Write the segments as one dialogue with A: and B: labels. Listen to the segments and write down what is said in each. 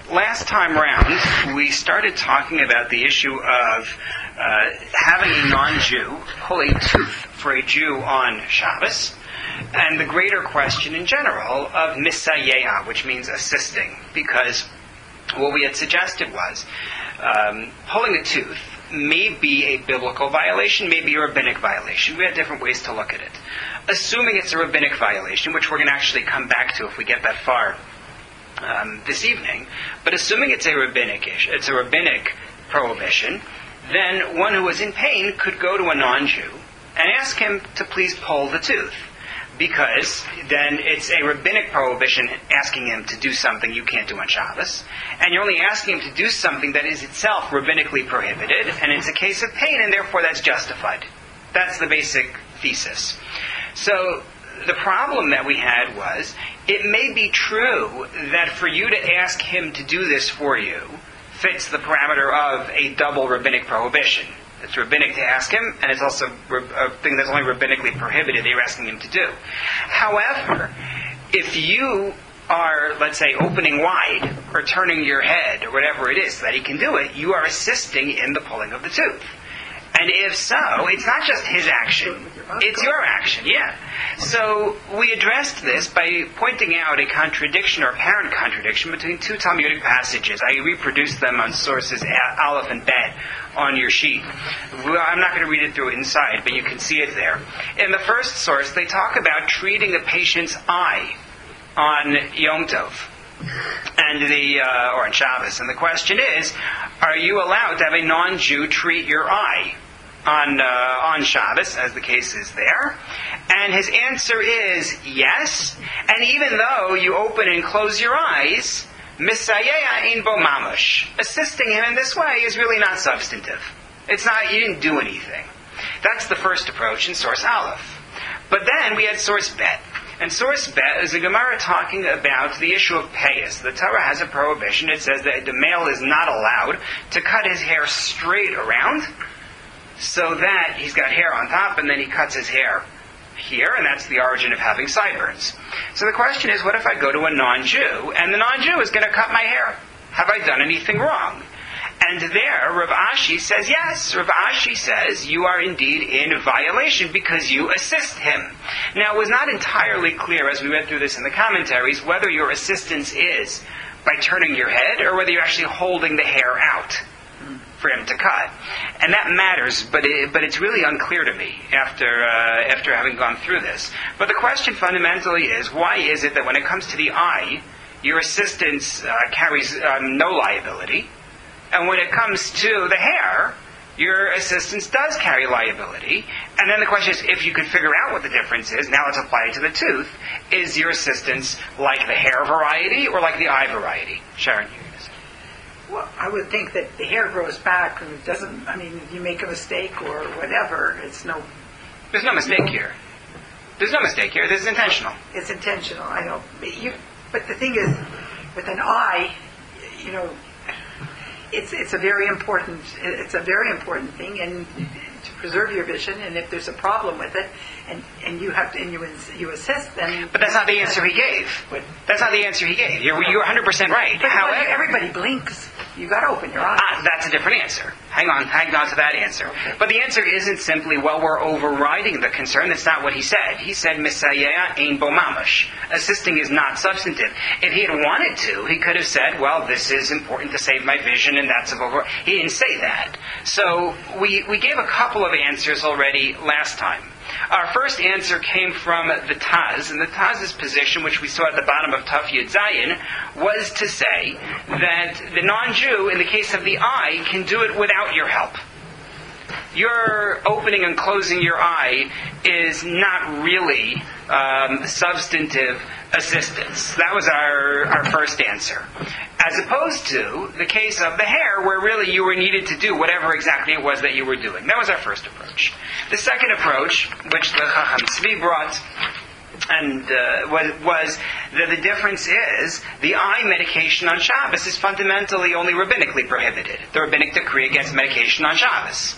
A: last time round, we started talking about the issue of having a non-Jew pull a tooth for a Jew on Shabbos, and the greater question in general of misayeah, which means assisting, because what we had suggested was pulling a tooth may be a biblical violation, may be a rabbinic violation. We had different ways to look at it. Assuming it's a rabbinic violation, which we're going to actually come back to if we get that far this evening, but assuming it's a rabbinic issue, it's a rabbinic prohibition, then one who is in pain could go to a non-Jew and ask him to please pull the tooth, because then it's a rabbinic prohibition asking him to do something you can't do on Shabbos, and you're only asking him to do something that is itself rabbinically prohibited, and it's a case of pain, and therefore that's justified. That's the basic thesis. So the problem that we had was, it may be true that for you to ask him to do this for you fits the parameter of a double rabbinic prohibition. It's rabbinic to ask him, and it's also a thing that's only rabbinically prohibited that you're asking him to do. However, if you are, let's say, opening wide or turning your head or whatever it is so that he can do it, you are assisting in the pulling of the tooth. And if so, it's not just his action, it's your action, yeah. So we addressed this by pointing out a contradiction or apparent contradiction between two Talmudic passages. I reproduced them on sources Aleph and Bet on your sheet. I'm not going to read it through inside, but you can see it there. In the first source, they talk about treating a patient's eye on Yom Tov. And or on Shabbos. And the question is, are you allowed to have a non-Jew treat your eye on Shabbos, as the case is there? And his answer is yes. And even though you open and close your eyes, misayeah ein bo mamush. Assisting him in this way is really not substantive. It's not, you didn't do anything. That's the first approach in source Aleph. But then we had source Bet. And source Bet is a Gemara talking about the issue of payas. The Torah has a prohibition. It says that the male is not allowed to cut his hair straight around, so that he's got hair on top, and then he cuts his hair here, and that's the origin of having sideburns. So the question is, what if I go to a non-Jew, and the non-Jew is going to cut my hair? Have I done anything wrong? And there, Rav Ashi says, yes. Rav Ashi says, you are indeed in violation because you assist him. Now, it was not entirely clear, as we read through this in the commentaries, whether your assistance is by turning your head or whether you're actually holding the hair out for him to cut. And that matters, but it's really unclear to me after having gone through this. But the question fundamentally is, why is it that when it comes to the eye, your assistance carries no liability, and when it comes to the hair, your assistance does carry liability? And then the question is, if you could figure out what the difference is, now let's apply it to the tooth. Is your assistance like the hair variety or like the eye variety? Sharon, you can say.
B: Well, I would think that the hair grows back and it doesn't, if you make a mistake or whatever,
A: There's no mistake here. There's no mistake here. This is intentional.
B: It's intentional, I know. But the thing is, with an eye, it's a very important thing, and to preserve your vision. And if there's a problem with it, and you have to, and you assist, then. But
A: that's not the answer he gave. That's not the answer he gave. You're 100% right.
B: But however, everybody blinks. You got to open your eyes.
A: That's a different answer. Hang on to that answer. Okay. But the answer isn't simply, well, we're overriding the concern. That's not what he said. He said, misayeah ein bo mamash. Assisting is not substantive. If he had wanted to, he could have said, well, this is important to save my vision, and that's over. He didn't say that. So we gave a couple of answers already last time. Our first answer came from the Taz, and the Taz's position, which we saw at the bottom of Taf Yud Zayin, was to say that the non-Jew, in the case of the eye, can do it without your help. Your opening and closing your eye is not really substantive assistance. That was our first answer. As opposed to the case of the hair, where really you were needed to do whatever exactly it was that you were doing. That was our first approach. The second approach, which the Chacham Tzvi brought, and was that the difference is the eye medication on Shabbos is fundamentally only rabbinically prohibited. The rabbinic decree against medication on Shabbos.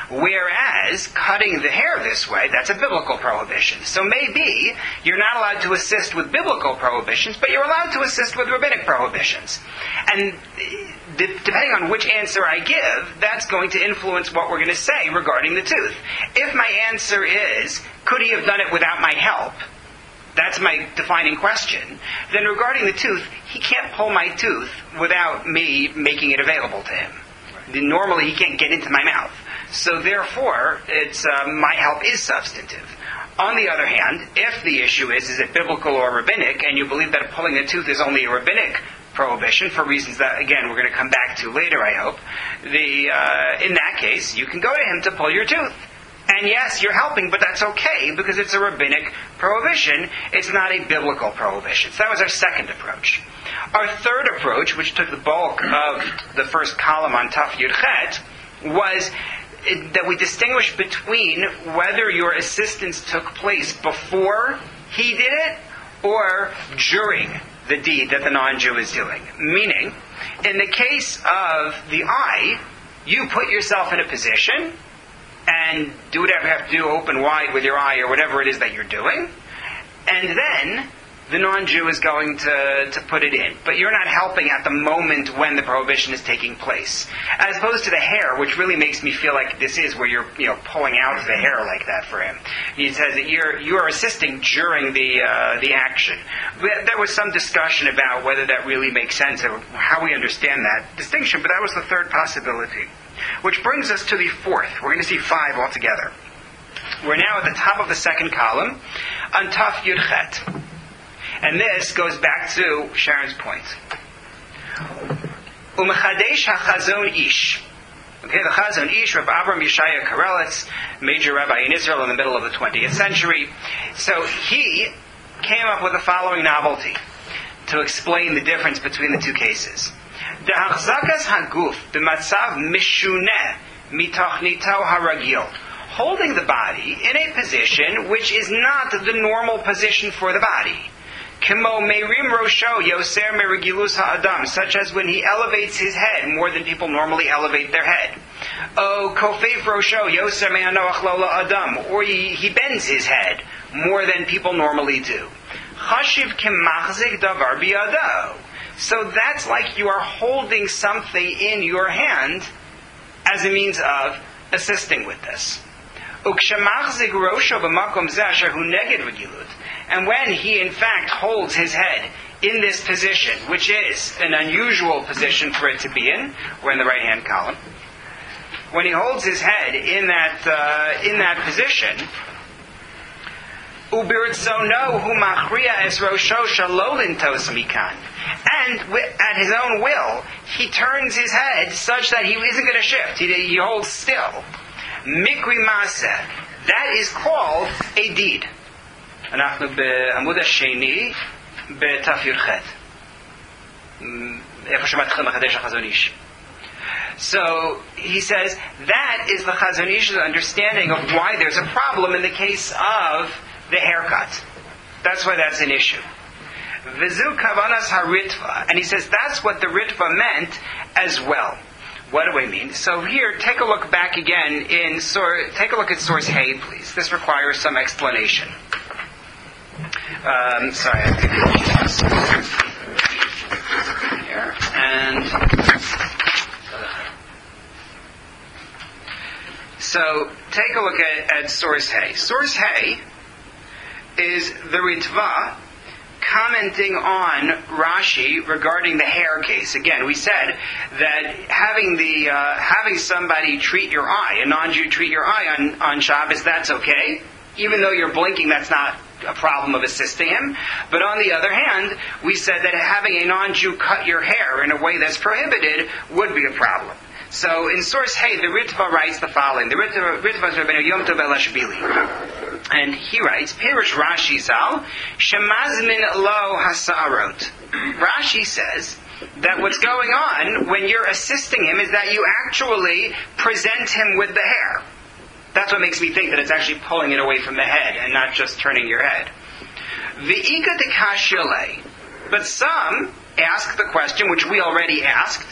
A: Whereas cutting the hair this way, that's a biblical prohibition. So maybe you're not allowed to assist with biblical prohibitions, but you're allowed to assist with rabbinic prohibitions. And depending on which answer I give, that's going to influence what we're going to say regarding the tooth. If my answer is, could he have done it without my help? That's my defining question. Then regarding the tooth, he can't pull my tooth without me making it available to him. Normally he can't get into my mouth. So therefore, it's my help is substantive. On the other hand, if the issue is it biblical or rabbinic, and you believe that pulling a tooth is only a rabbinic prohibition, for reasons that, again, we're going to come back to later, I hope, in that case, you can go to him to pull your tooth. And yes, you're helping, but that's okay, because it's a rabbinic prohibition. It's not a biblical prohibition. So that was our second approach. Our third approach, which took the bulk of the first column on Taf Yud Chet, was that we distinguish between whether your assistance took place before he did it or during the deed that the non-Jew is doing. Meaning, in the case of the eye, you put yourself in a position and do whatever you have to do, open wide with your eye or whatever it is that you're doing, and then the non-Jew is going to put it in. But you're not helping at the moment when the prohibition is taking place. As opposed to the hair, which really makes me feel like this is where you're pulling out the hair like that for him. He says that you're assisting during the action. There was some discussion about whether that really makes sense or how we understand that distinction, but that was the third possibility. Which brings us to the fourth. We're going to see 5 altogether. We're now at the top of the second column on Taf Yud Chet. And this goes back to Sharon's point. Umechadesh HaChazon Ish. Okay, the Chazon Ish, Rav Avram Yeshaya Karelitz, major rabbi in Israel in the middle of the 20th century. So he came up with the following novelty to explain the difference between the two cases. Dehachzakas haguf b'matzav mishuneh mitoch haragil. Holding the body in a position which is not the normal position for the body. Kimo meirim rosho yoser merigilus ha'adam, such as when he elevates his head more than people normally elevate their head. O kofeif rosho yoser me'anoach lola adam, or he bends his head more than people normally do. Chashiv kimachzik davar biyado. So that's like you are holding something in your hand as a means of assisting with this. And when he in fact holds his head in this position, which is an unusual position for it to be in, we're in the right hand column. When he holds his head in that position, and at his own will, he turns his head such that he isn't going to shift. He holds still. Mikri Maseh. That is called a deed. אנחנו בעמוד השני בתף י"ח. איפה שמתחיל מחדש החזון איש. So he says that is the Chazon Ish's understanding of why there's a problem in the case of the haircut. That's why that's an issue. Vizu kavanas haritva, and he says that's what the ritva meant as well. What do I mean? So here, take a look back again take a look at source Hay, please. This requires some explanation. Sorry, I think here and. So take a look at source Hay. Source Hay is the Ritva commenting on Rashi regarding the hair case. Again, we said that having somebody treat your eye, a non-Jew treat your eye on Shabbos, that's okay. Even though you're blinking, that's not a problem of assisting him. But on the other hand, we said that having a non-Jew cut your hair in a way that's prohibited would be a problem. So in source Hay, the Ritva writes the following. The Ritva is Rabbeinu Yom Tov Elashvili. And he writes, Pirush Rashi Zal, Shemazmin lo hasarot. Rashi says that what's going on when you're assisting him is that you actually present him with the hair. That's what makes me think that it's actually pulling it away from the head and not just turning your head. V'ika dekashile. But some ask the question, which we already asked.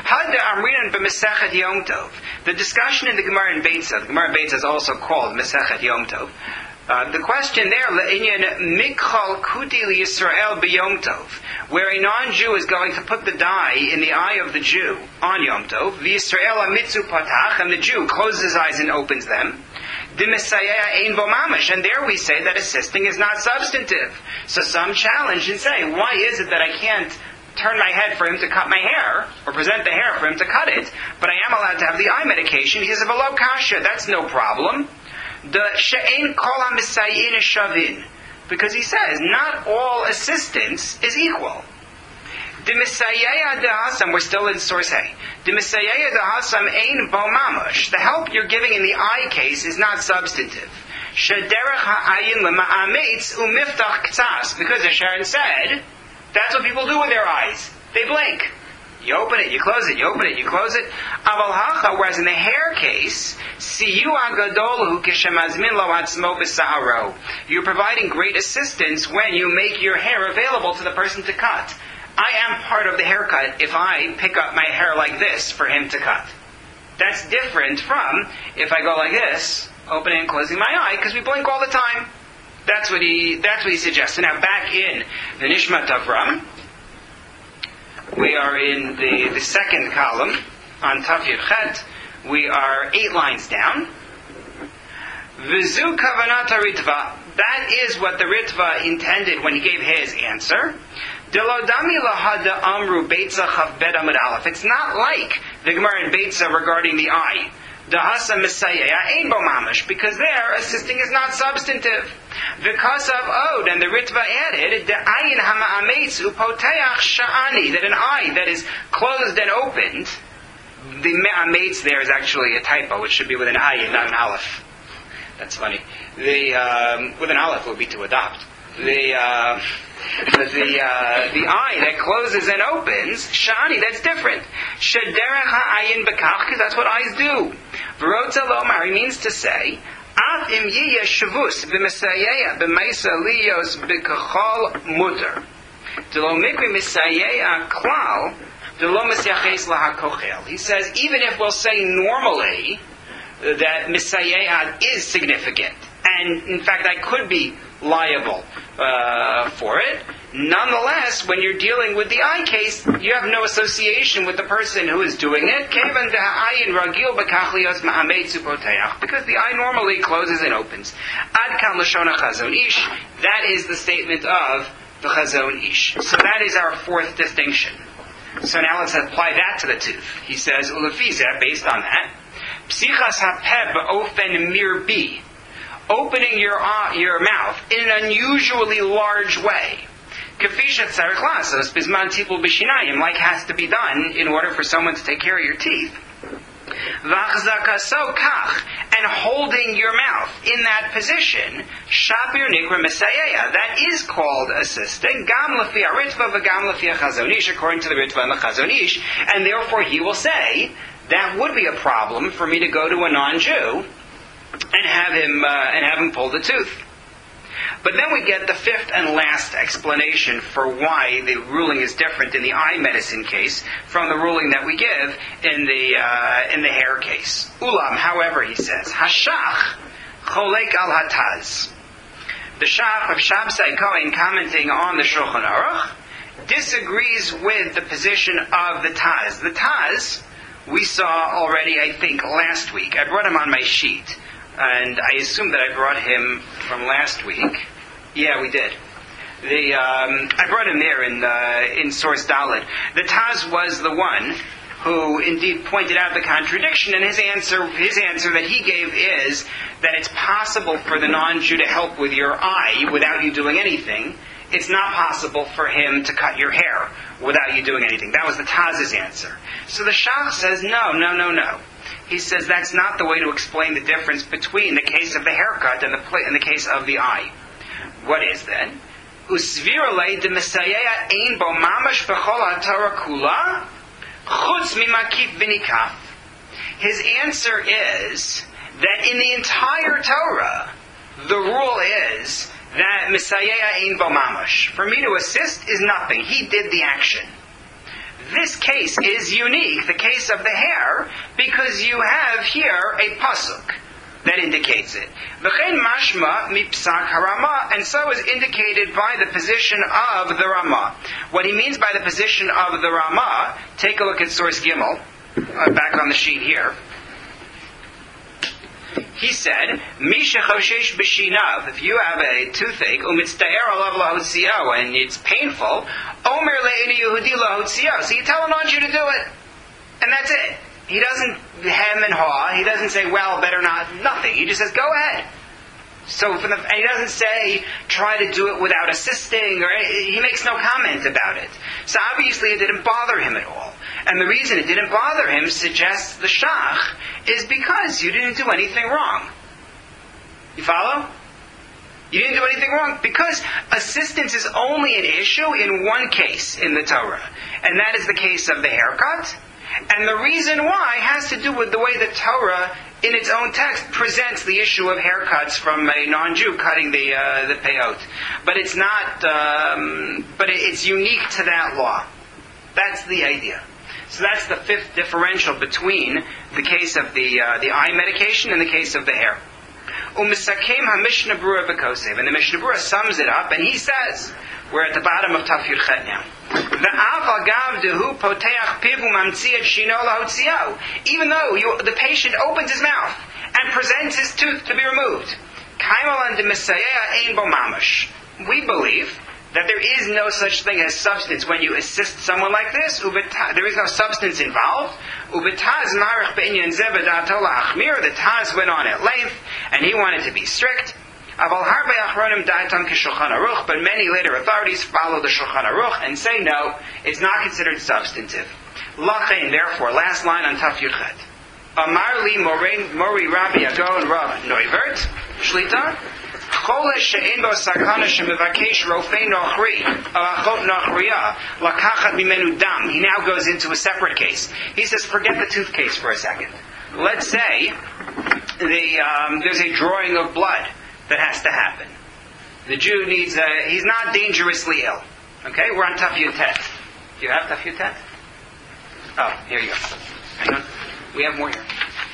A: The discussion in the Gemara in Beitza, the Gemara in Beitza is also called Mesechet Yom Tov. The question there, Mikhal Kuti Yisrael B'Yom Tov, where a non-Jew is going to put the dye in the eye of the Jew on Yom Tov, V'Yisrael Amitzu Patach, and the Jew closes his eyes and opens them. And there we say that assisting is not substantive. So some challenge and say, why is it that I can't turn my head for him to cut my hair, or present the hair for him to cut it, but I am allowed to have the eye medication because of a low kasha? That's no problem. The she'ein kol ha'misayin shavin, because he says not all assistance is equal. D'misayaya dehasam, we're still in source A. D'misayaya dehasam ein bo mamash. The help you're giving in the eye case is not substantive. Shederech ha'ayin lema'ametz u'miftach k'tzas, because as Sharon said, that's what people do with their eyes. They blink. You open it, you close it, you open it, you close it. Aval hacha, whereas in the hair case, siyu agadolu k'shemazmin lo atzmo b'sa'aro. You're providing great assistance when you make your hair available to the person to cut. I am part of the haircut if I pick up my hair like this for him to cut. That's different from if I go like this, opening and closing my eye, because we blink all the time. That's what he suggests. So now back in the Nishmat Avram, we are in the second column on Tav Yud Chet. We are 8 lines down. V'zu kavanat Ritva. That is what the Ritva intended when he gave his answer. It's not like the Gemara in Beitza regarding the eye. Because there, assisting is not substantive. Because of Od, and the Ritva added, that an eye that is closed and opened, the me'ametz there is actually a typo, which should be with an ayin, not an aleph. That's funny. With an aleph it would be to adopt. The eye that closes and opens, shani, that's different. Shederech ha'ayin bekach, because that's what eyes do. V'rotza lomar, he means to say, af im yiyeh shavus b'mesayeya b'meisa liyos b'kachol muter. D'lo mikri mesayeya klal, d'lo mesyaches lahakochel. He says, even if we'll say normally that mesayeya is significant, and in fact I could be liable for it. Nonetheless, when you're dealing with the eye case, you have no association with the person who is doing it. Because the eye normally closes and opens. Ad kan lashon HaChazon Ish. That is the statement of the Chazon Ish. So that is our fourth distinction. So now let's apply that to the tooth. He says, Ulefizeh, based on that, Psichas ha'peh ba'ofen mirbi. Opening your mouth in an unusually large way. Like has to be done in order for someone to take care of your teeth. And holding your mouth in that position, Shapir Nikra Mesayea, that is called assisting, Gam Lafi Ritva v'Gam Lafi Chazon Ish, according to the Ritva and the Chazon Ish, and therefore he will say, that would be a problem for me to go to a non-Jew and have him pull the tooth. But then we get the fifth and last explanation for why the ruling is different in the eye medicine case from the ruling that we give in the hair case. Ulam, however, he says, Hashach cholek al hataz. The Shach of Shabsai Kohen, commenting on the Shulchan Aruch, disagrees with the position of the Taz. The Taz we saw already, I think, last week. I brought him on my sheet. And I assume that I brought him from last week. Yeah, we did. I brought him there in Source Dalet. The Taz was the one who indeed pointed out the contradiction, and his answer that he gave is that it's possible for the non-Jew to help with your eye without you doing anything. It's not possible for him to cut your hair without you doing anything. That was the Taz's answer. So the Shach says, no. He says that's not the way to explain the difference between the case of the haircut and the case of the eye. What is then? Usvirale de Mesayea ein bo mamash b'chol ha'Torah kula chutz mimakif v'nikaf. His answer is that in the entire Torah, the rule is that Mesayea ein bo mamash. For me to assist is nothing. He did the action. this case is unique, the case of the hair, because you have here a pasuk that indicates it. V'chein mashma mipsak harama, and so is indicated by the position of the Rama. What he means by the position of the Rama, take a look at source Gimel, back on the sheet here. He said, Misha choshesh b'shinav, if you have a toothache, umitztaer alav lahotzio, and it's painful, omer le'eni Yehudi lahotzio, so you tell a non-Jew to do it. And that's it. He doesn't hem and haw. He doesn't say, well, better not, nothing. He just says, go ahead. So, and he doesn't say, try to do it without assisting, or he makes no comment about it. So obviously it didn't bother him at all. And the reason it didn't bother him, suggests the Shach, is because you didn't do anything wrong. You follow? You didn't do anything wrong, because assistance is only an issue in one case in the Torah. And that is the case of the haircut. And the reason why has to do with the way the Torah, in its own text, presents the issue of haircuts from a non-Jew cutting the peyot. But it's not. But it's unique to that law. That's the idea. So that's the fifth differential between the case of the eye medication and the case of the hair. Umisakem ha-Mishnah Berurah b'Kosev, and the Mishnah Berurah sums it up, and he says, we're at the bottom of Taf Yud Chet now. Even though the patient opens his mouth and presents his tooth to be removed, we believe that there is no such thing as substance when you assist someone like this. There is no substance involved. The Taz went on at length, and he wanted to be strict. But many later authorities follow the Shulchan Aruch and say no, it's not considered substantive. Lachein, therefore, last line on Taf Yud Chet. Amar li Mori Rabbi Agon Rav Neuvert Shlita. Chole she'en bo sakana shemevakesh rofei nochri alachot nochriya lakachat mimenu dam. He now goes into a separate case. He says, forget the tooth case for a second. Let's say there's a drawing of blood that has to happen. The Jew needs he's not dangerously ill. Okay, we're on Taf Yud Tet. Do you have Taf Yud Tet? Oh, here you go. Hang on. We have more here.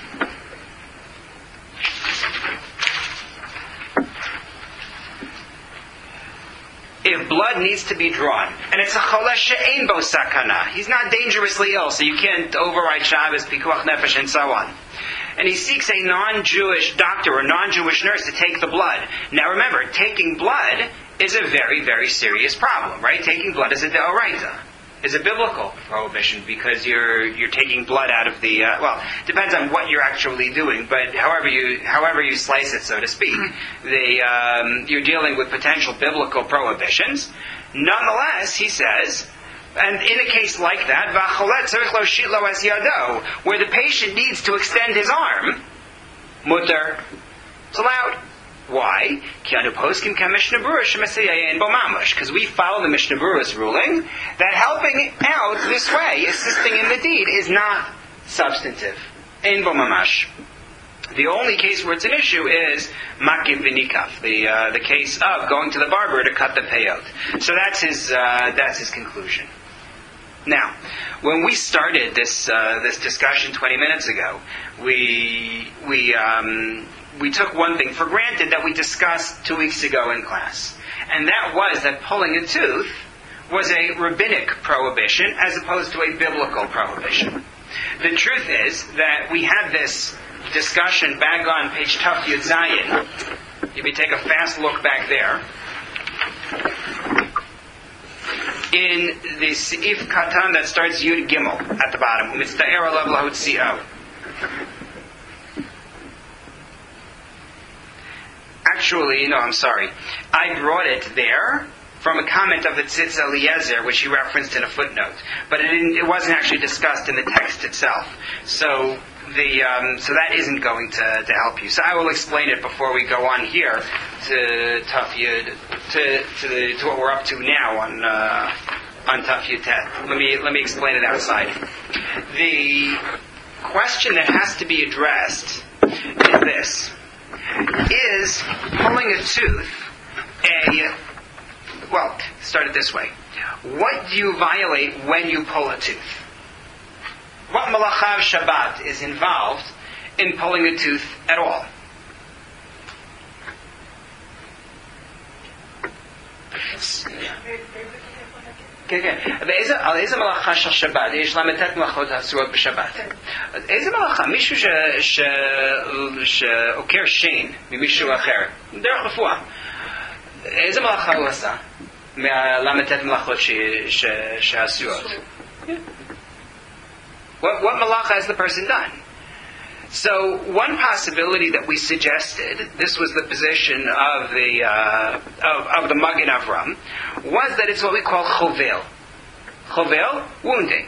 A: If blood needs to be drawn, and it's a cholesh she'ein bo sakana, he's not dangerously ill, so you can't override Shabbos, pikuach nefesh, and so on. And he seeks a non-Jewish doctor or non-Jewish nurse to take the blood. Now remember, taking blood is a very, very serious problem, right? Taking blood is a deoraita, is a biblical prohibition, because you're taking blood out of the depends on what you're actually doing, but however you slice it, so to speak, you're dealing with potential biblical prohibitions. Nonetheless, he says, and in a case like that, where the patient needs to extend his arm, mutter, it's allowed. Why? Because we follow the Mishnah Berurah's ruling that helping out this way, assisting in the deed, is not substantive. Ein bo mamash. The only case where it's an issue is makiv v'nikaf, the case of going to the barber to cut the peyot. So that's his conclusion. Now, when we started this discussion 20 minutes ago, we took one thing for granted that we discussed 2 weeks ago in class, and that was that pulling a tooth was a rabbinic prohibition as opposed to a biblical prohibition. The truth is that we had this discussion back on page Taf Yud Zayin. If you take a fast look back there, in the Seif Katan that starts Yud Gimel at the bottom, Mitzta'er alav lahotzio. Actually, no, I'm sorry. I brought it there from a comment of the Tzitz Eliezer, which he referenced in a footnote. But it wasn't actually discussed in the text itself. So that isn't going to help you. So I will explain it before we go on here to Taf Yud, to what we're up to now on Taf Yud Tet. Let me explain it outside. The question that has to be addressed is this. Is pulling a tooth start it this way. What do you violate when you pull a tooth? What malacha of Shabbat is involved in pulling a tooth at all? איזה מלאכה של שבת? יש ל"ט מלאכות האסורות בשבת. איזה מלאכה? מישהו שעוקר שיין ממישהו אחר, דרך רפואה. איזה מלאכה הוא עשה? מהל"ט מלאכות שהאסורות. What malacha has the person done? So one possibility that we suggested, this was the position of the Magen Avram, was that it's what we call chovel. Chovel, wounding.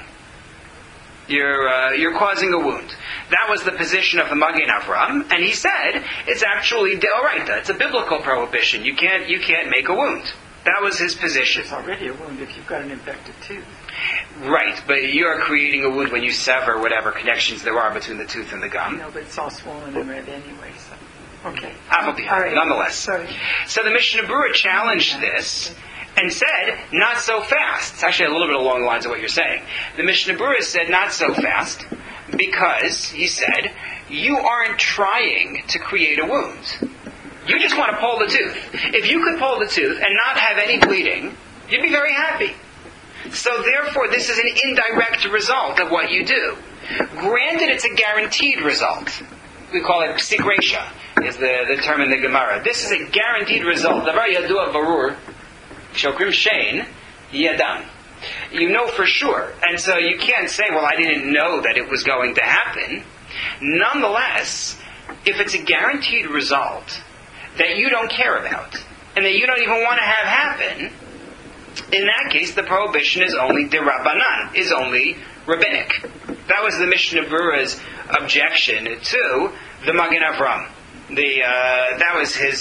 A: You're causing a wound. That was the position of the Magen Avram, and he said it's actually deoraita. It's a biblical prohibition. You can't make a wound. That was his position.
B: It's already a wound if you've got an infected tooth.
A: Right, but you are creating a wound when you sever whatever connections there are between the tooth and the gum.
B: No, but it's all swollen and red anyway, so... Okay.
A: Right. Nonetheless.
B: Sorry.
A: So the Mishnah Berurah challenged this and said, not so fast. It's actually a little bit along the lines of what you're saying. The Mishnah Berurah said, not so fast, because, he said, you aren't trying to create a wound. You just want to pull the tooth. If you could pull the tooth and not have any bleeding, you'd be very happy. So therefore, this is an indirect result of what you do. Granted, it's a guaranteed result. We call it psik reisha, is the term in the Gemara. This is a guaranteed result. Davar yadua barur, shokrim shein, yadam. You know for sure. And so you can't say, well, I didn't know that it was going to happen. Nonetheless, if it's a guaranteed result that you don't care about, and that you don't even want to have happen, in that case, the prohibition is only derabanan, is only rabbinic. That was the Mishnah Berurah's objection to the Magen Avram. That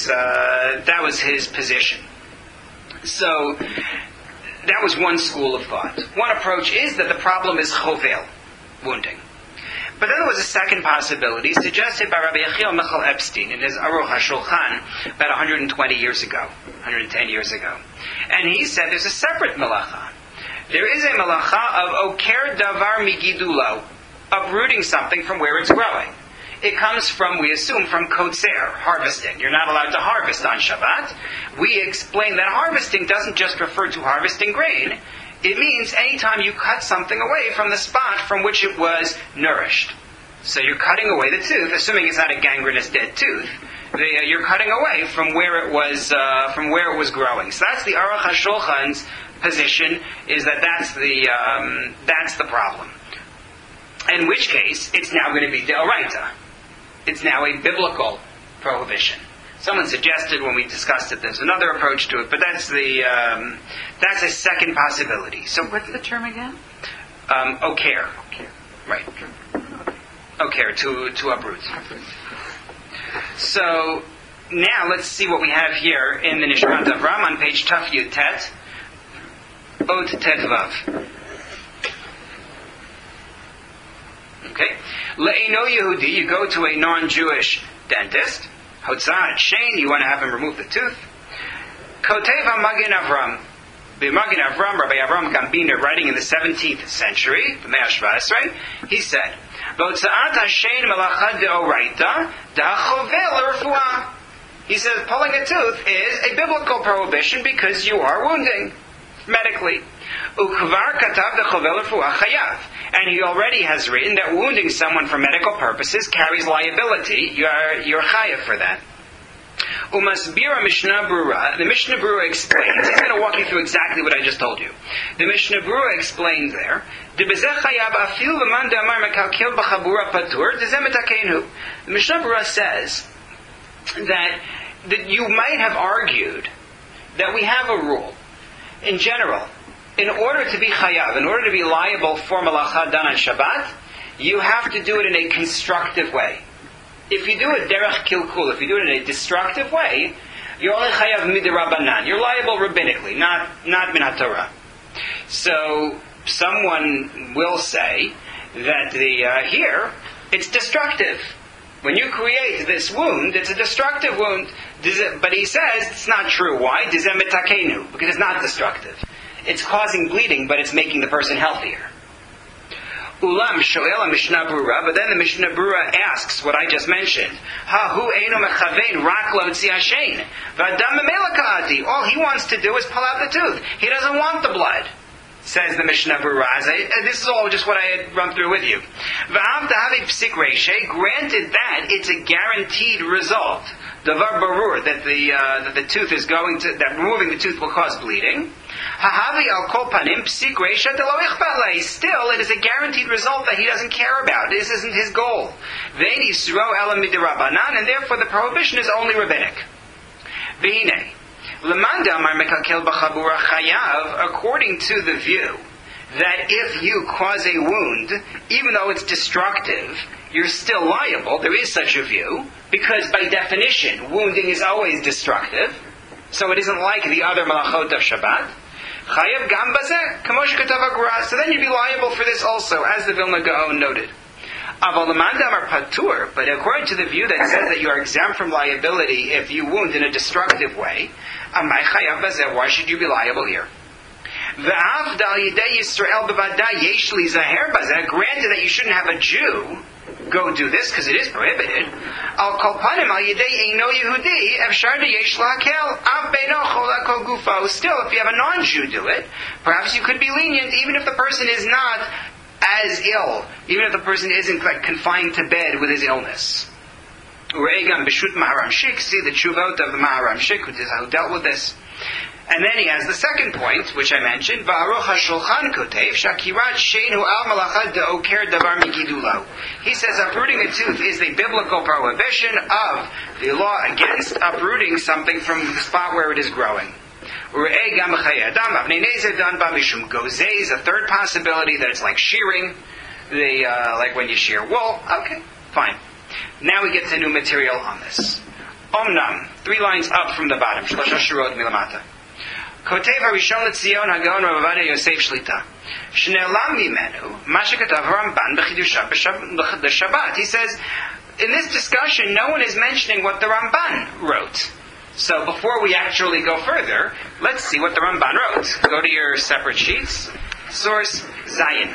A: was his position. So that was one school of thought. One approach is that the problem is chovel, wounding. But then there was a second possibility suggested by Rabbi Yechiel Michal Epstein in his Aruch HaShulchan about 110 years ago. And he said there's a separate melacha. There is a melacha of oker davar migidulo, uprooting something from where it's growing. It comes from, we assume, from kotzer, harvesting. You're not allowed to harvest on Shabbat. We explain that harvesting doesn't just refer to harvesting grain. It means anytime you cut something away from the spot from which it was nourished. So you're cutting away the tooth, assuming it's not a gangrenous dead tooth. You're cutting away from where it was growing. So that's the Aruch HaShulchan's position, is that's the problem. In which case, it's now going to be deoraita. It's now a biblical prohibition. Someone suggested when we discussed it, there's another approach to it, but that's a second possibility. So
B: what's the term again?
A: Oker. Right. Oker, to uproot. So now let's see what we have here in the Nishmat Avram on page Taf Yud Tet, Ot Tet Vav. Okay. Le'eno Yehudi, you go to a non-Jewish dentist. Hotzat Shein, you want to have him remove the tooth. Kotev HaMagen Avram. The Magen Avram, Rabbi Avram Gambiner, writing in the 17th century, the Mea Shvasrei, he said, V'hotzat HaShein Melachad Deoraita, Da'chovel Refuah. He says, pulling a tooth is a biblical prohibition because you are wounding, medically. Ukvar Katav De'chovel Refuah Chayav. And he already has written that wounding someone for medical purposes carries liability. You're chayav for that. Umasbira Mishnah Berurah. The Mishnah Berurah explains. He's going to walk you through exactly what I just told you. The Mishnah Berurah explains there. The Mishnah Berurah says that you might have argued that we have a rule in general. In order to be chayav, in order to be liable for malacha done on Shabbat, you have to do it in a constructive way. If you do it derech kilkul, if you do it in a destructive way, you're only chayav midirabanan. You're liable rabbinically, not min haTorah. So someone will say that here it's destructive. When you create this wound, it's a destructive wound. But he says it's not true. Why? Because it's not destructive. It's causing bleeding, but it's making the person healthier. Ulam shoel Mishnah Brura, but then the Mishnah Brura asks what I just mentioned. Ha hu eino mechavein rak lo tziashein v'adam memela ka'ati. All he wants to do is pull out the tooth. He doesn't want the blood, says the Mishnah Brura. This is all just what I had run through with you. V'av tahavi psik reishe. Granted that it's a guaranteed result, davar barur, that the tooth is going to, that removing the tooth will cause bleeding. Hahavi al kol panim psik reisha de lo ichbat lei. Still, it is a guaranteed result that he doesn't care about. This isn't his goal. Ve'en yisro elam midirabanan, and therefore the prohibition is only rabbinic. V'hinei. According to the view that if you cause a wound, even though it's destructive, you're still liable. There is such a view, because by definition, wounding is always destructive. So it isn't like the other malachot of Shabbat. So then you'd be liable for this also, as the Vilna Gaon noted. But according to the view that says that you are exempt from liability if you wound in a destructive way, why should you be liable here? Granted that you shouldn't have a Jew go do this because it is prohibited. Still, if you have a non-Jew do it, perhaps you could be lenient even if the person is not as ill, even if the person isn't confined to bed with his illness. See the Chuvot of the Maharamshik, who dealt with this. And then he has the second point, which I mentioned, he says uprooting a tooth is the biblical prohibition of the law against uprooting something from the spot where it is growing. A third possibility that it's like shearing, like when you shear wool. Okay, fine. Now we get to new material on this. Omnam, 3 lines up from the bottom. Shlosha shurot milamata. Kotev harishon letzion hagon Rav Ovadia Yosef Shlita. Shne'elam mimenu ma shekatav Ramban b'chidushav b'Shabbat. He says, in this discussion, no one is mentioning what the Ramban wrote. So before we actually go further, let's see what the Ramban wrote. Go to your separate sheets. Source Zayin.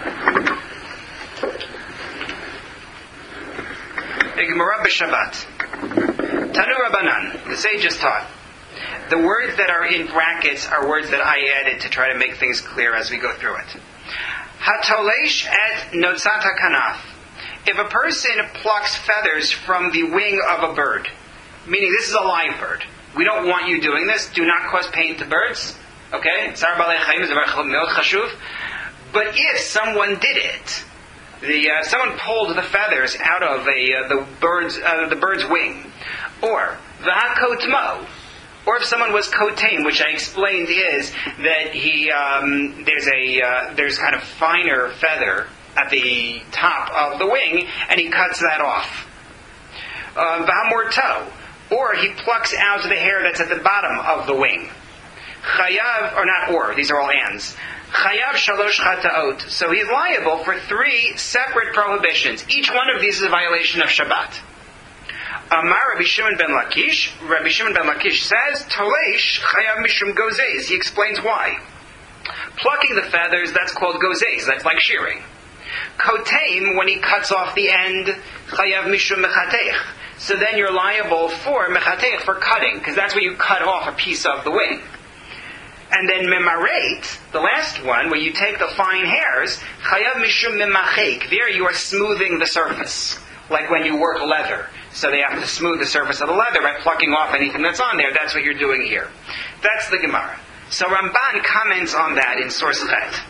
A: Gemara b'Shabbat. Tanu Rabbanan. The sages taught. The words that are in brackets are words that I added to try to make things clear as we go through it. Hatolesh et notzat hakanaf. If a person plucks feathers from the wing of a bird, meaning this is a live bird, we don't want you doing this. Do not cause pain to birds. Okay? Tzar balei chayim is מאוד chashuv. But if someone did it, someone pulled the feathers out of the bird's wing, or v'hakotmo, or if someone was kotain, which I explained is that there's kind of finer feather at the top of the wing, and he cuts that off. V'hamorto, or he plucks out the hair that's at the bottom of the wing. Chayav, or not or, these are all ands. Chayav shalosh chataot. So he's liable for 3 separate prohibitions. Each one of these is a violation of Shabbat. Amar Rabbi Shimon ben Lakish. Rabbi Shimon ben Lakish says, Tolesh chayav mishum gozes. He explains why. Plucking the feathers, that's called gozes. That's like shearing. Koteim, when he cuts off the end, chayav mishum mechatech. So then you're liable for mechatech, for cutting, because that's where you cut off a piece of the wing. And then memarate, the last one, where you take the fine hairs, chayav mishum memachek. There you are smoothing the surface, like when you work leather. So they have to smooth the surface of the leather by plucking off anything that's on there. That's what you're doing here. That's the Gemara. So Ramban comments on that in Source Chet.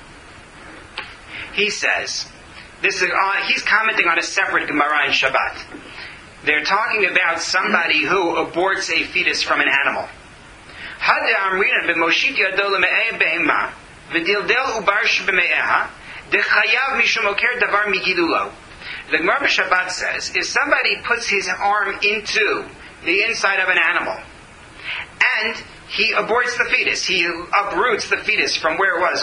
A: He says, he's commenting on a separate Gemara in Shabbat. They're talking about somebody who aborts a fetus from an animal. The Gemara Shabbat says, if somebody puts his arm into the inside of an animal, and he aborts the fetus, he uproots the fetus from where it was,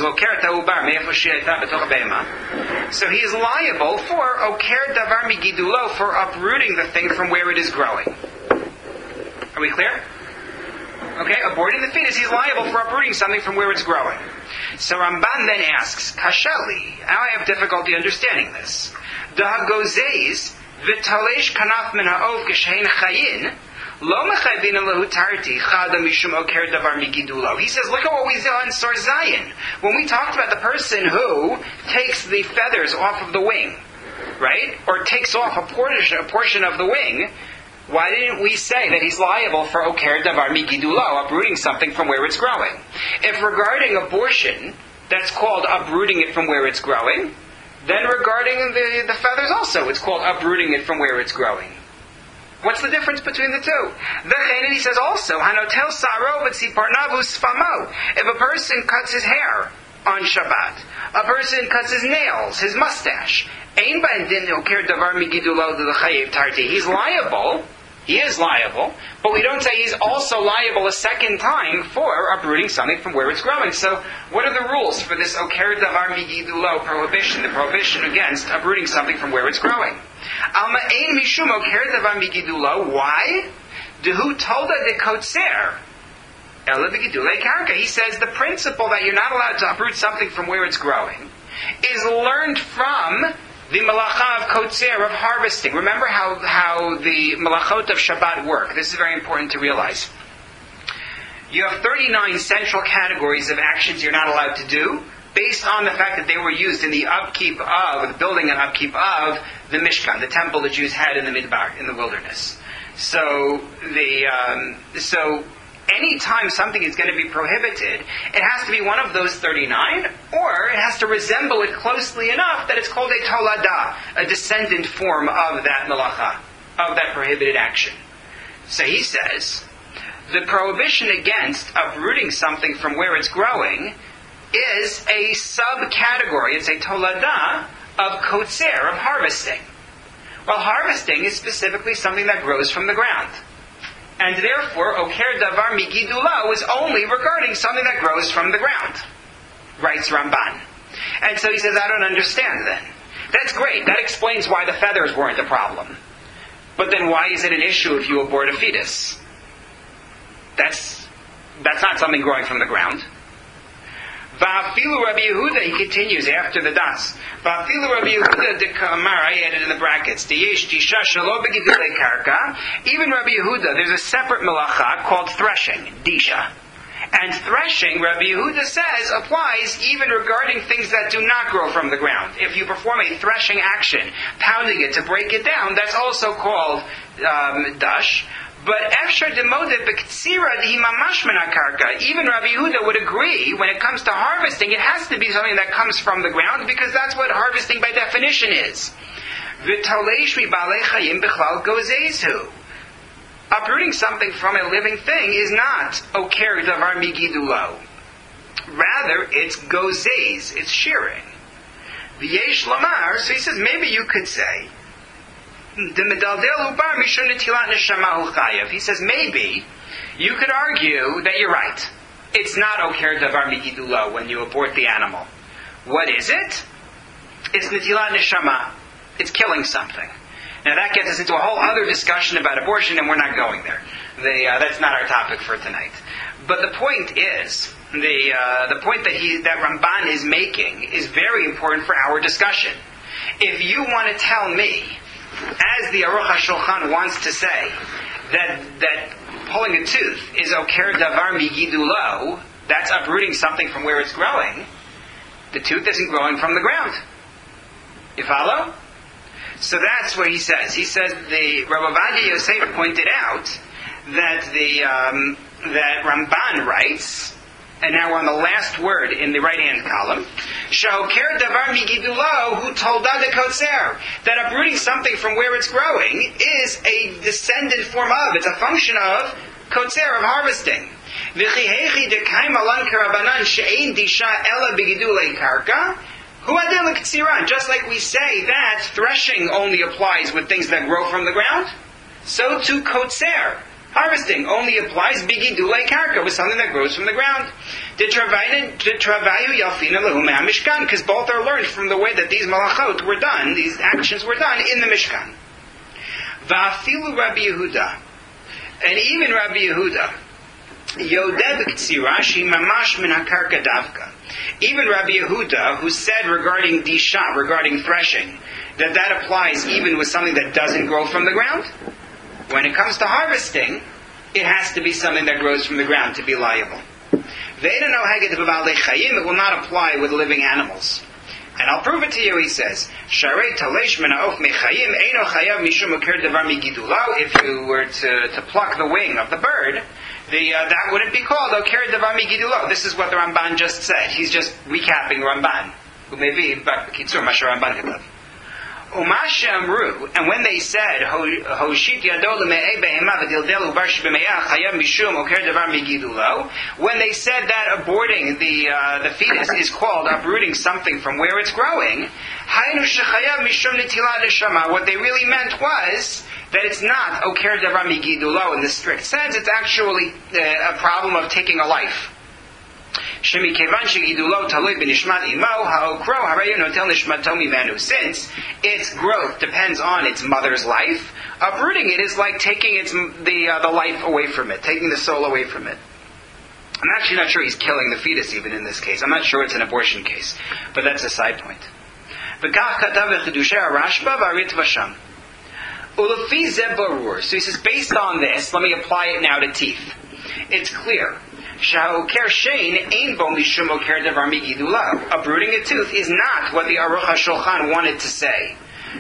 A: so he is liable for oker davar migidulo, for uprooting the thing from where it is growing. Are we clear? Okay, aborting the fetus, he's liable for uprooting something from where it's growing. So Ramban then asks, Kashali, now I have difficulty understanding this. Da gozes v'talesh kanaf min ha'ov geshein chayin, lo mechavin lahu tarti chada mishum oker davar migidulo. He says, look at what we saw in Sor Zion. When we talked about the person who takes the feathers off of the wing, right? Or takes off a portion of the wing, why didn't we say that he's liable for oker davar migidulo, uprooting something from where it's growing? If regarding abortion, that's called uprooting it from where it's growing, then regarding the feathers also, it's called uprooting it from where it's growing. What's the difference between the two? Then he says also, Hanotel saro v'tziparnavu sfamo. If a person cuts his hair on Shabbat, a person cuts his nails, his mustache, Ein ba'endin oker davar migidulo d'chayev tarti. He's liable. He is liable, but we don't say he's also liable a second time for uprooting something from where it's growing. So, what are the rules for this oker davar migidulo prohibition? The prohibition against uprooting something from where it's growing. Alma ein mishum oker davar migidulo. Why? Dehu tolda de kotzer. Ela b'gidulei karka. He says the principle that you're not allowed to uproot something from where it's growing is learned from the malacha of kotzer, of harvesting. Remember how the malachot of Shabbat work. This is very important to realize. You have 39 central categories of actions you're not allowed to do, based on the fact that they were used in the upkeep of, or the building and upkeep of, the Mishkan, the temple the Jews had in the Midbar, in the wilderness. So, any time something is going to be prohibited, it has to be one of those 39, or it has to resemble it closely enough that it's called a tolada, a descendant form of that malacha, of that prohibited action. So he says, the prohibition against uprooting something from where it's growing is a subcategory, it's a tolada of kotzer, of harvesting. Well, harvesting is specifically something that grows from the ground. And therefore, oker davar migidulo is only regarding something that grows from the ground, writes Ramban. And so he says, I don't understand then. That's great. That explains why the feathers weren't a problem. But then why is it an issue if you abort a fetus? That's not something growing from the ground. Va'afilu Rabbi Yehuda, he continues after the das. Va'afilu Rabbi Yehuda de Kamar, I added in the brackets, Diyesh Disha Shalo Begidulei Karka. Even Rabbi Yehuda, there's a separate melacha called threshing, Disha. And threshing, Rabbi Yehuda says, applies even regarding things that do not grow from the ground. If you perform a threshing action, pounding it to break it down, that's also called dash. But Efshar demode b'ktsira dihi mamash min hakarka. Even Rabbi Yehuda would agree, when it comes to harvesting, it has to be something that comes from the ground, because that's what harvesting by definition is. V'talesh mibalei chayim b'chlal gozezu. Uprooting something from a living thing is not oker davar migidulo. Rather, it's gozez, it's shearing. V'yesh lamar, so he says, maybe you could say, he says, maybe you could argue that you're right. It's not oker davar migidulo when you abort the animal. What is it? It's netilat neshama. It's killing something. Now that gets us into a whole other discussion about abortion, and we're not going there. That's not our topic for tonight. But the point is, the point that Ramban is making is very important for our discussion. If you want to tell me, as the Aruch HaShulchan wants to say, that pulling a tooth is oker davar migidulo, that's uprooting something from where it's growing, the tooth isn't growing from the ground. You follow? So that's what he says. He says the Rav Ovadia Yosef pointed out that that Ramban writes, and now we're on the last word in the right-hand column, Sha'oker davar migidulo hu tolda de kotzer, that uprooting something from where it's growing is a descendant form of, it's a function of kotzer, of harvesting. V'chihechi dekaim alan karabanan she'ein disha ela begidulei karka, hu adel k'tziran. Just like we say that threshing only applies with things that grow from the ground, so too kotzer, harvesting, only applies bigidulei karka, with something that grows from the ground. Because both are learned from the way that these malachot were done, these actions were done in the Mishkan. Va'afilu Rabbi Yehuda, and even Rabbi Yehuda, Yodeh b'ktsirashi mamash min hakarka davka. Even Rabbi Yehuda, who said regarding disha, regarding threshing, that applies even with something that doesn't grow from the ground. When it comes to harvesting, it has to be something that grows from the ground to be liable. It will not apply with living animals. And I'll prove it to you, he says. If you were to pluck the wing of the bird, that wouldn't be called oker devar migidulo. This is what the Ramban just said. He's just recapping Ramban. Who may be Kitzur Masha Ramban Ketav. Umasha Amru, and when they said Hoshit Yadol Me'e Behema V'Dildelu Barsh B'Me'ah Chayav Mishum Oker Devar Migidulo, when they said that aborting the fetus is called uprooting something from where it's growing, Hainu Shechayav Mishum Netilat Neshama, what they really meant was that it's not Oker Devar Migidulo in the strict sense, it's actually a problem of taking a life. Since its growth depends on its mother's life, uprooting it is like taking the life away from it, taking the soul away from it. I'm actually not sure he's killing the fetus even in this case. I'm not sure it's an abortion case, but that's a side point. So he says, based on this, let me apply it now to teeth. It's clear. Uprooting a tooth is not what the Aruch HaShulchan wanted to say.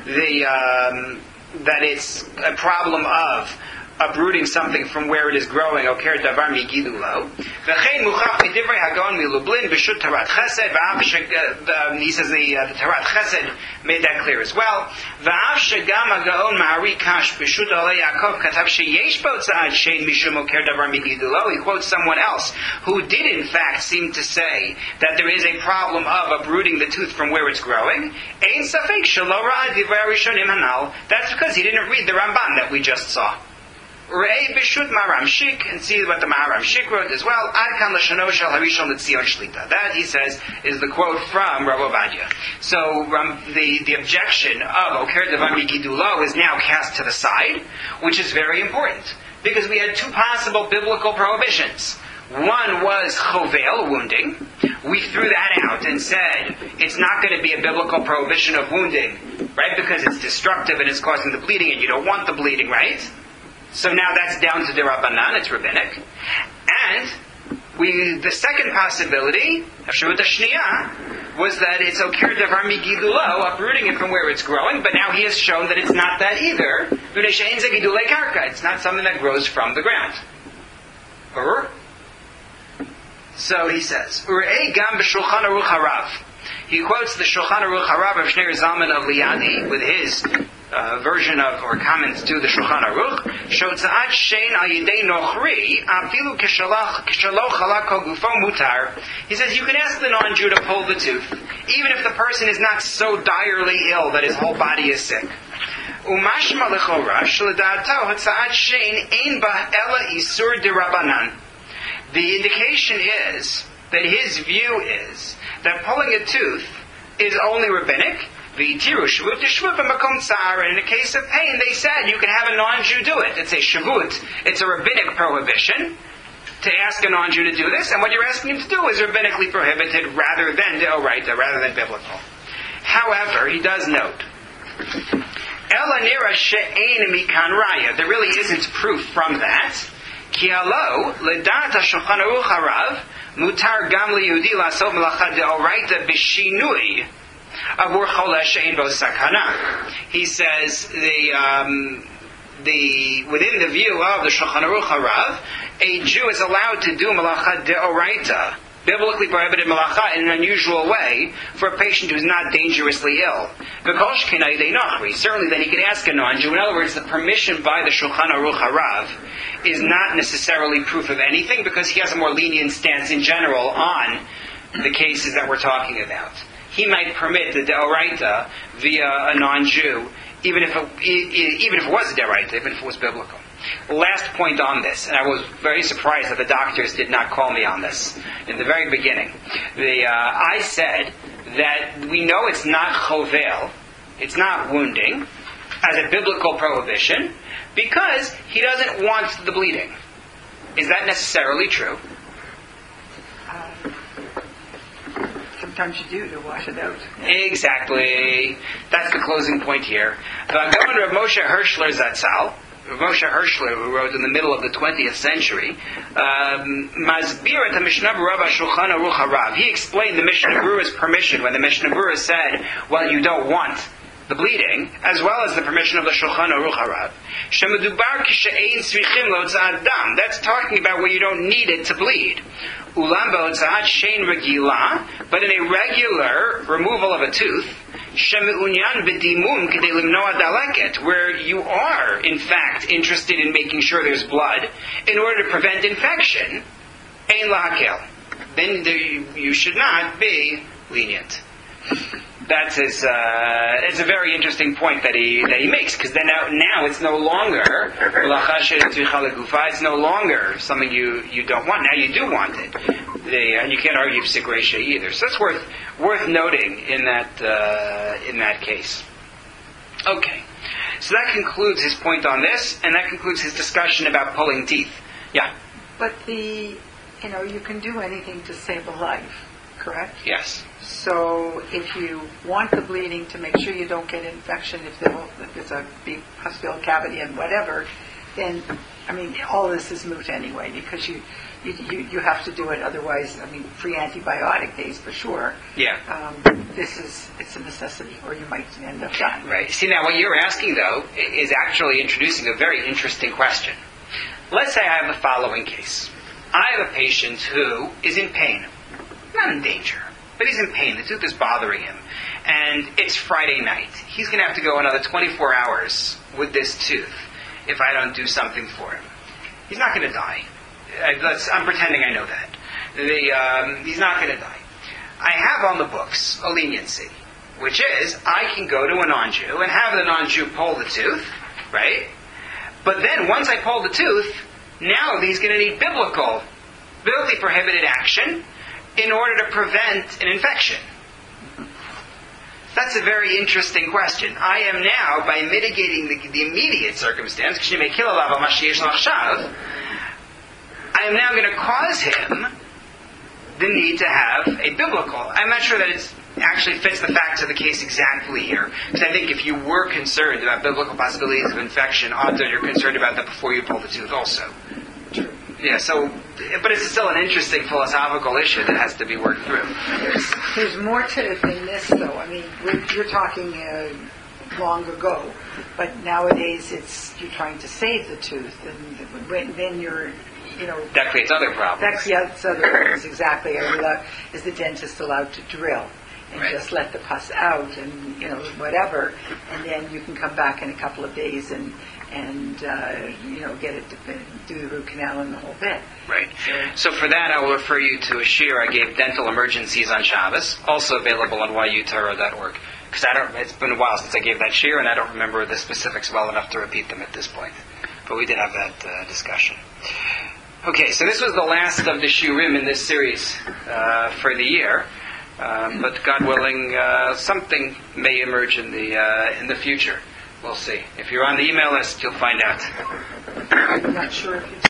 A: That it's a problem of uprooting something from where it is growing. Oker davar migidulo. V'chein muchach midivrei Hagon milublin b'shut tarat chesed. He says the tarat chesed made that clear as well. V'av shegam hagaon mahari kash b'shut alei Yaakov katav sheyesh bo tzad shein mishum oker davar migidulo. He quotes someone else who did in fact seem to say that there is a problem of uprooting the tooth from where it's growing. Ein safek shelo ra'ad divrei rishonim hanal. That's because he didn't read the Ramban that we just saw. Rei b'shut Maharam Shik, and see what the Maharam Shik wrote as well. Ad kan l'shano shel harishon l'tzion shlita. That, he says, is the quote from Rav Ovadia. So the objection of Oker Devar Migidulo is now cast to the side, which is very important because we had two possible biblical prohibitions. One was chovel, wounding. We threw that out and said it's not going to be a biblical prohibition of wounding, right? Because it's destructive and it's causing the bleeding, and you don't want the bleeding, right? So now that's down to Derabanan, it's rabbinic. And the second possibility, Hafshavut Hashniyah, was that it's Oker Devar Migidulo, uprooting it from where it's growing, but now he has shown that it's not that either. It's not something that grows from the ground. So he says, he quotes the Shulchan Aruch Harav of Shneur Zalman of Liadi with his version of, or comments to the Shulchan Aruch. Shotza'at shein al yidei nochri afilu k'shalo chalak kol gufo mutar. He says you can ask the non-Jew to pull the tooth, even if the person is not so direly ill that his whole body is sick. Umashma lechora shleda'ato hotza'at shein ein ba ela isur derabanan. The indication is that his view is that pulling a tooth is only rabbinic. And in the case of pain, they said you can have a non-Jew do it. It's a shavut. It's a rabbinic prohibition to ask a non-Jew to do this. And what you're asking him to do is rabbinically prohibited rather than deoraita, rather than biblical. However, he does note, there really isn't proof from that. Kialo ledata Shulchan Aruch Harav mutar gam liyudi lasot melacha deoraita b'shinui avur cholesh she'ein bo sakana. He says within the view of the Shulchan Aruch Harav, a Jew is allowed to do melacha deoraita, biblically prohibited melacha, in an unusual way for a patient who is not dangerously ill. Certainly then he can ask a non-Jew. In other words, the permission by the Shulchan Aruch Harav is not necessarily proof of anything because he has a more lenient stance in general on the cases that we're talking about. He might permit the deoraita via a non-Jew, even if it was a deoraita, even if it was biblical. Last point on this, and I was very surprised that the doctors did not call me on this in the very beginning. I said that we know it's not chovel, it's not wounding, as a biblical prohibition, because he doesn't want the bleeding. Is that necessarily true?
B: Sometimes you do to wash it out.
A: Exactly. That's the closing point here. The Gaon Rav Moshe Hirschler Zatzal, Rav Moshe Hirschler, who wrote in the middle of the 20th century, Masbir at the Mishnah Berurah Shulchan Aruch Harav. He explained the Mishnah Berurah's permission when the Mishnah Berurah said, well, you don't want the bleeding, as well as the permission of the Shulchan Aruch Harav. Shemedubar kishe'ein tzrichim lo'tzad dam. That's talking about where you don't need it to bleed. Ulam ba'otzad shein regila, but in a regular removal of a tooth, sheme'unyan b'dimun k'dei limnoa daleket, where you are, in fact, interested in making sure there's blood, in order to prevent infection, ein lahakel. Then you should not be lenient. That's it's a very interesting point that he makes, because then now it's no longer it's no longer something you don't want. Now you do want it, and you can't argue psik reisha either. So that's worth noting in that case. Okay, so that concludes his point on this, and that concludes his discussion about pulling teeth. Yeah,
B: but you can do anything to save a life, correct?
A: Yes.
B: So if you want the bleeding to make sure you don't get infection, if there's a big pustular cavity and whatever, then, all this is moot anyway, because you have to do it, otherwise, free antibiotic days for sure.
A: Yeah.
B: It's a necessity, or you might end up dying.
A: Right. See, now what you're asking, though, is actually introducing a very interesting question. Let's say I have the following case. I have a patient who is in pain, not in danger, but he's in pain. The tooth is bothering him. And it's Friday night. He's going to have to go another 24 hours with this tooth if I don't do something for him. He's not going to die. I'm pretending I know that. He's not going to die. I have on the books a leniency, which is I can go to a non-Jew and have the non-Jew pull the tooth, right? But then once I pull the tooth, now he's going to need biblically prohibited action in order to prevent an infection. That's a very interesting question. I am now, by mitigating the immediate circumstance, I am now going to cause him the need to have a biblical. I'm not sure that it actually fits the facts of the case exactly here, because I think if you were concerned about biblical possibilities of infection, odds are you're concerned about that before you pull the tooth also. Yeah, but it's still an interesting philosophical issue that has to be worked through.
B: There's more to it than this, though. You're talking long ago, but nowadays you're trying to save the tooth, and then you're,
A: that creates other problems.
B: That's other problems, exactly. Is the dentist allowed to drill and just let the pus out and whatever, and then you can come back in a couple of days and get it to do the root canal and the whole bit.
A: Right. So for that, I will refer you to a shiur I gave, Dental Emergencies on Shabbos, also available on yutorah.org. Because it's been a while since I gave that shiur, and I don't remember the specifics well enough to repeat them at this point. But we did have that discussion. Okay, so this was the last of the shiurim in this series for the year. But God willing, something may emerge in the future. We'll see. If you're on the email list, you'll find out.
B: I'm not sure if you